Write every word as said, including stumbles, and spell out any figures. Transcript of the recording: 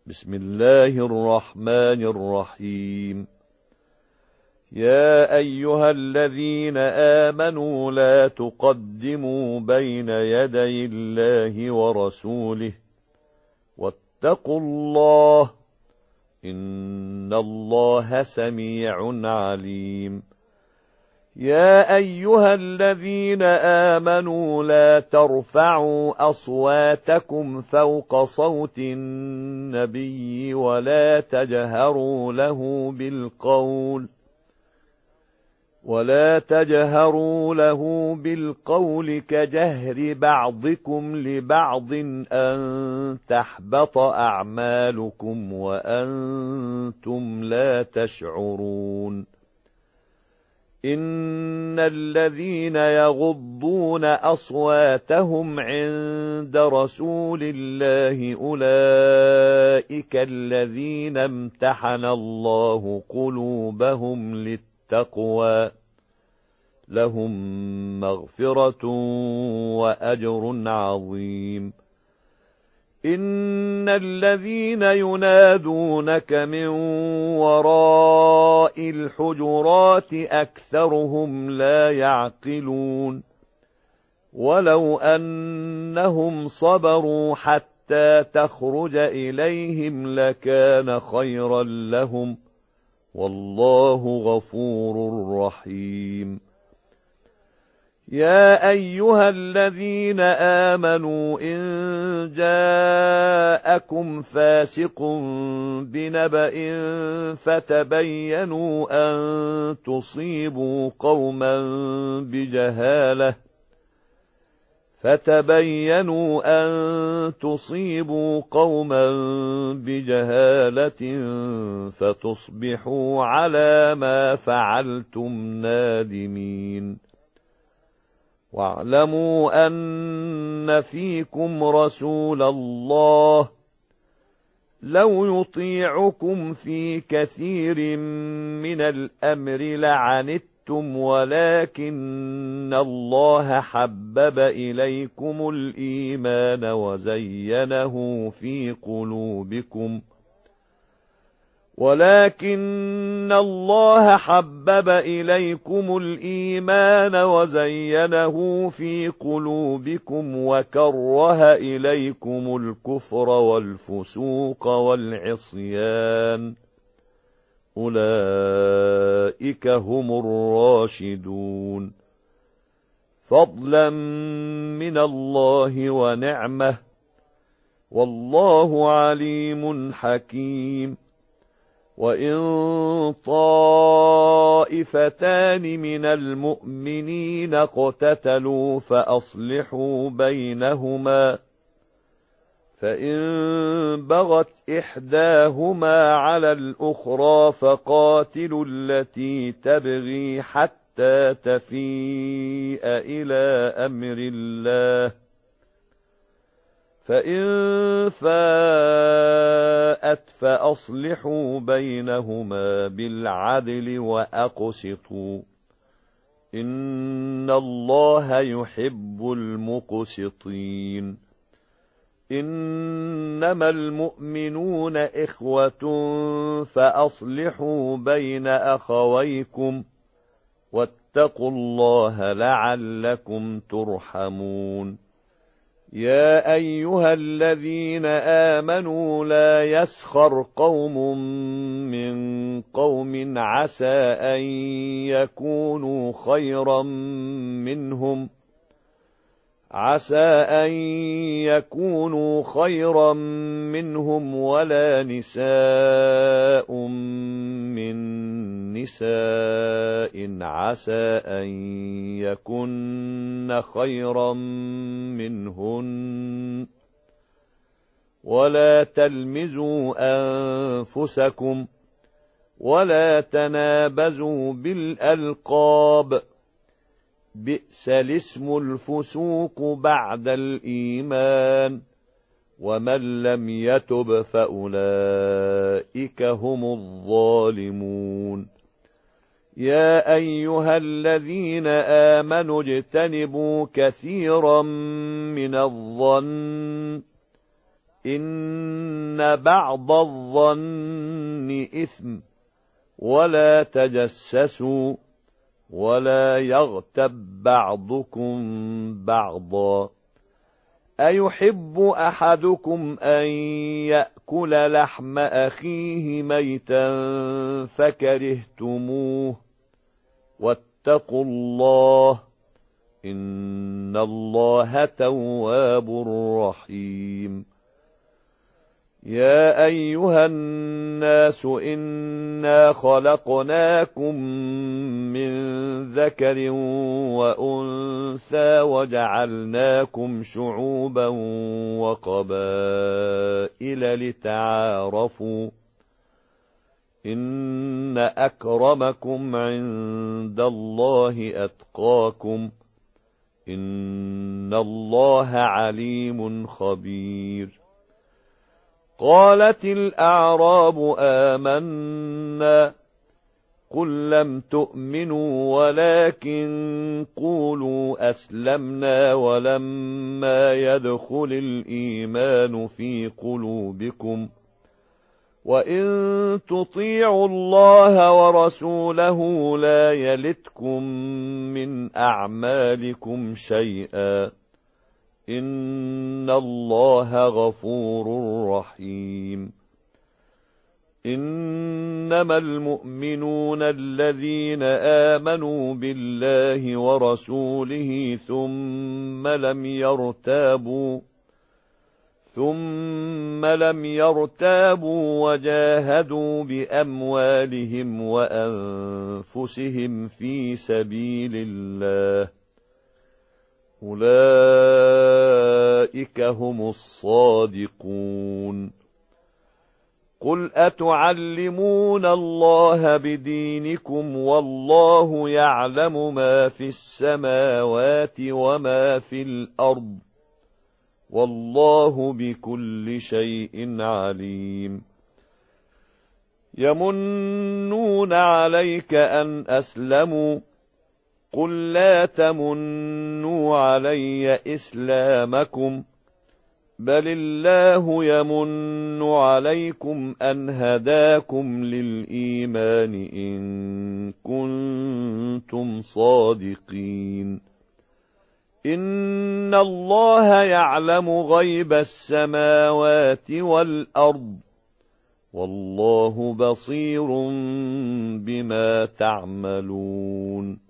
بسم الله الرحمن الرحيم. يا أيها الذين آمنوا لا تقدموا بين يدي الله ورسوله واتقوا الله إن الله سميع عليم. يا أيها الذين آمنوا لا ترفعوا أصواتكم فوق صوت النبي ولا تجهروا له بالقول ولا تجهروا له بالقول كجهر بعضكم لبعض أن تحبط أعمالكم وأنتم لا تشعرون. إن الذين يغضون أصواتهم عند رسول الله أولئك الذين امتحن الله قلوبهم للتقوى لهم مغفرة وأجر عظيم. إن الذين ينادونك من وراء الحجرات أكثرهم لا يعقلون. ولو أنهم صبروا حتى تخرج إليهم لكان خيرا لهم والله غفور رحيم. يا أيها الذين آمنوا إن جاءكم فاسق بنبأ فتبينوا أن تصيبوا قوما بجهالة فتبينوا أن تصيبوا قوما بجهالة فتصبحوا على ما فعلتم نادمين. واعلموا أن فيكم رسول الله لو يطيعكم في كثير من الأمر لعنتم ولكن الله حبب إليكم الإيمان وزينه في قلوبكم ولكن الله حبب إليكم الإيمان وزينه في قلوبكم وكره إليكم الكفر والفسوق والعصيان أولئك هم الراشدون فضلا من الله ونعمة والله عليم حكيم. وإن طائفتان من المؤمنين اقتتلوا فأصلحوا بينهما فإن بغت إحداهما على الأخرى فقاتلوا التي تبغي حتى تفيء إلى أمر الله فإن فاءت فأصلحوا بينهما بالعدل وأقسطوا إن الله يحب المقسطين. إنما المؤمنون إخوة فأصلحوا بين أخويكم واتقوا الله لعلكم ترحمون. يا أيها الذين آمنوا لا يسخر قوم من قوم عسى أن يكونوا خيرا منهم عسى أن يكونوا خيرا منهم ولا نساء من نساء عسى أن يكن خيرا منهن ولا تلمزوا أنفسكم ولا تنابزوا بالألقاب بئس الاسم الفسوق بعد الإيمان ومن لم يتب فأولئك هم الظالمون. يا أيها الذين آمنوا اجتنبوا كثيرا من الظن إن بعض الظن إثم ولا تجسسوا ولا يغتب بعضكم بعضا أيحب أحدكم أن يأكل لحم أخيه ميتا فكرهتموه واتقوا الله إن الله تواب رحيم يا أيها الناس إنا خلقناكم من ذكر وأنثى وجعلناكم شعوبا وقبائل لتعارفوا إن أكرمكم عند الله أتقاكم إن الله عليم خبير قالت الأعراب آمنا قل لم تؤمنوا ولكن قولوا أسلمنا ولما يدخل الإيمان في قلوبكم وإن تطيعوا الله ورسوله لا يلتكم من أعمالكم شيئا إن الله غفور رحيم إنما المؤمنون الذين آمنوا بالله ورسوله ثم لم يرتابوا ثم لم يرتابوا وجاهدوا بأموالهم وأنفسهم في سبيل الله أولئك هم الصادقون قل أتعلمون الله بدينكم والله يعلم ما في السماوات وما في الأرض والله بكل شيء عليم يمنون عليك أن أسلموا قل لا تمنوا علي إسلامكم بل الله يمن عليكم أن هداكم للإيمان إن كنتم صادقين إن الله يعلم غيب السماوات والأرض والله بصير بما تعملون